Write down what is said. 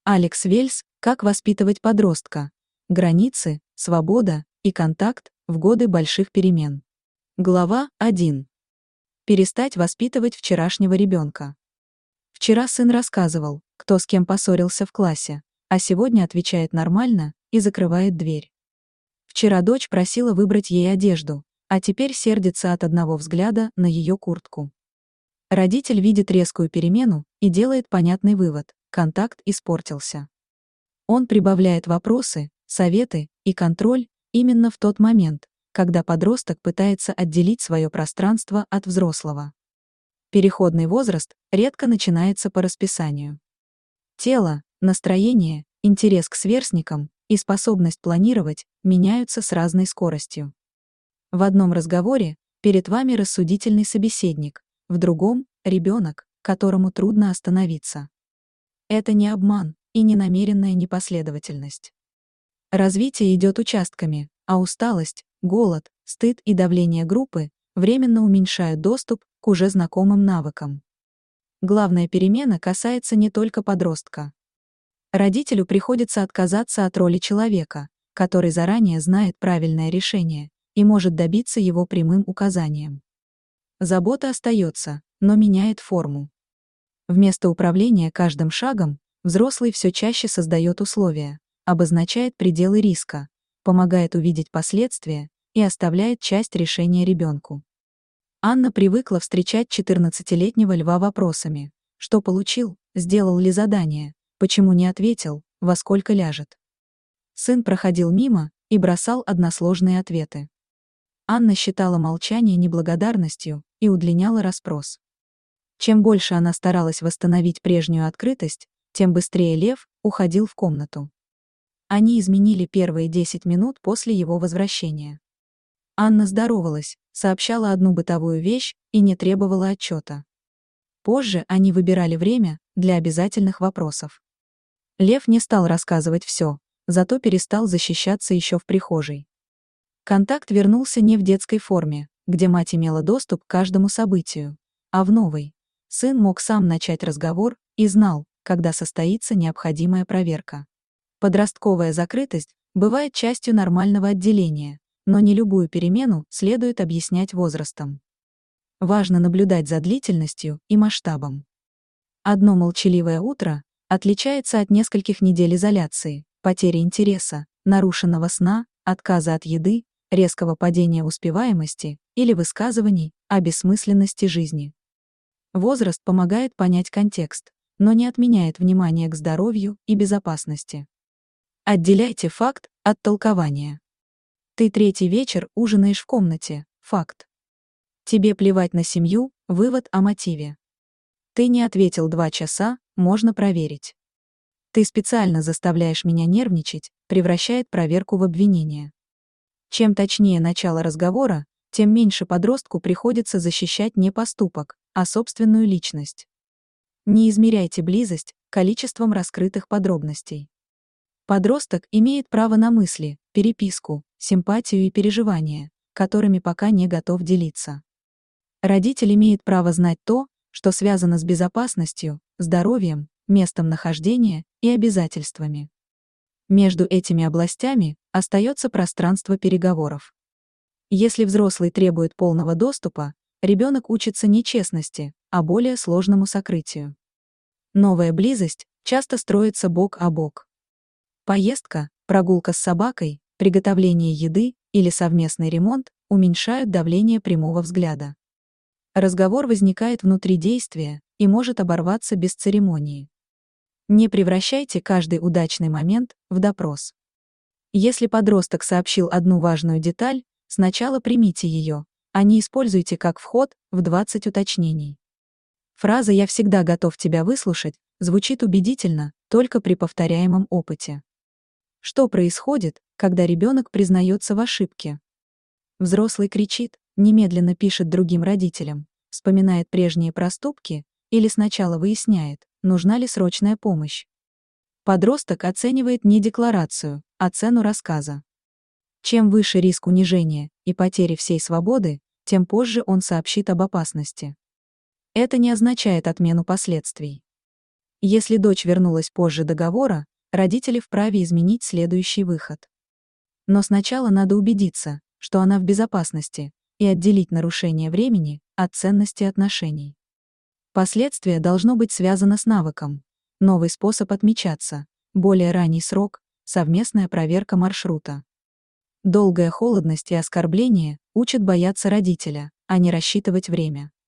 Алекс Вельс «Как воспитывать подростка. Границы, свобода и контакт в годы больших перемен». Глава 1. Перестать воспитывать вчерашнего ребенка. Вчера сын рассказывал, кто с кем поссорился в классе, а сегодня отвечает нормально и закрывает дверь. Вчера дочь просила выбрать ей одежду, а теперь сердится от одного взгляда на ее куртку. Родитель видит резкую перемену и делает понятный вывод: контакт испортился. Он прибавляет вопросы, советы и контроль именно в тот момент, когда подросток пытается отделить свое пространство от взрослого. Переходный возраст редко начинается по расписанию. Тело, настроение, интерес к сверстникам и способность планировать меняются с разной скоростью. В одном разговоре перед вами рассудительный собеседник, в другом — ребенок, которому трудно остановиться. Это не обман и не намеренная непоследовательность. Развитие идет участками, а усталость, голод, стыд и давление группы временно уменьшают доступ к уже знакомым навыкам. Главная перемена касается не только подростка. Родителю приходится отказаться от роли человека, который заранее знает правильное решение и может добиться его прямым указанием. Забота остается, но меняет форму. Вместо управления каждым шагом взрослый все чаще создает условия, обозначает пределы риска, помогает увидеть последствия и оставляет часть решения ребенку. Анна привыкла встречать 14-летнего льва вопросами: что получил, сделал ли задание, почему не ответил, во сколько ляжет. Сын проходил мимо и бросал односложные ответы. Анна считала молчание неблагодарностью и удлиняла расспрос. Чем больше она старалась восстановить прежнюю открытость, тем быстрее лев уходил в комнату. Они изменили первые 10 минут после его возвращения. Анна здоровалась, сообщала одну бытовую вещь и не требовала отчета. Позже они выбирали время для обязательных вопросов. Лев не стал рассказывать все, зато перестал защищаться еще в прихожей. Контакт вернулся не в детской форме, где мать имела доступ к каждому событию, а в новой. Сын мог сам начать разговор и знал, когда состоится необходимая проверка. Подростковая закрытость бывает частью нормального отделения, но не любую перемену следует объяснять возрастом. Важно наблюдать за длительностью и масштабом. Одно молчаливое утро отличается от нескольких недель изоляции, потери интереса, нарушенного сна, отказа от еды, резкого падения успеваемости или высказываний о бессмысленности жизни. Возраст помогает понять контекст, но не отменяет внимание к здоровью и безопасности. Отделяйте факт от толкования. Ты третий вечер ужинаешь в комнате – факт. Тебе плевать на семью – вывод о мотиве. Ты не ответил 2 часа, можно проверить. Ты специально заставляешь меня нервничать, превращает проверку в обвинение. Чем точнее начало разговора, тем меньше подростку приходится защищать не поступок, а собственную личность. Не измеряйте близость количеством раскрытых подробностей. Подросток имеет право на мысли, переписку, симпатию и переживания, которыми пока не готов делиться. Родитель имеет право знать то, что связано с безопасностью, здоровьем, местом нахождения и обязательствами. Между этими областями остается пространство переговоров. Если взрослый требует полного доступа, ребенок учится не честности, а более сложному сокрытию. Новая близость часто строится бок о бок. Поездка, прогулка с собакой, приготовление еды или совместный ремонт уменьшают давление прямого взгляда. Разговор возникает внутри действия и может оборваться без церемонии. Не превращайте каждый удачный момент в допрос. Если подросток сообщил одну важную деталь, сначала примите ее, а не используйте как вход в 20 уточнений. Фраза «я всегда готов тебя выслушать» звучит убедительно только при повторяемом опыте. Что происходит, когда ребенок признается в ошибке? Взрослый кричит, немедленно пишет другим родителям, вспоминает прежние проступки или сначала выясняет, нужна ли срочная помощь. Подросток оценивает не декларацию, а цену рассказа. Чем выше риск унижения и потери всей свободы, тем позже он сообщит об опасности. Это не означает отмену последствий. Если дочь вернулась позже договора, родители вправе изменить следующий выход. Но сначала надо убедиться, что она в безопасности, и отделить нарушение времени от ценности отношений. Последствие должно быть связано с навыком. Новый способ отмечаться, более ранний срок, совместная проверка маршрута. Долгая холодность и оскорбление учат бояться родителя, а не рассчитывать время.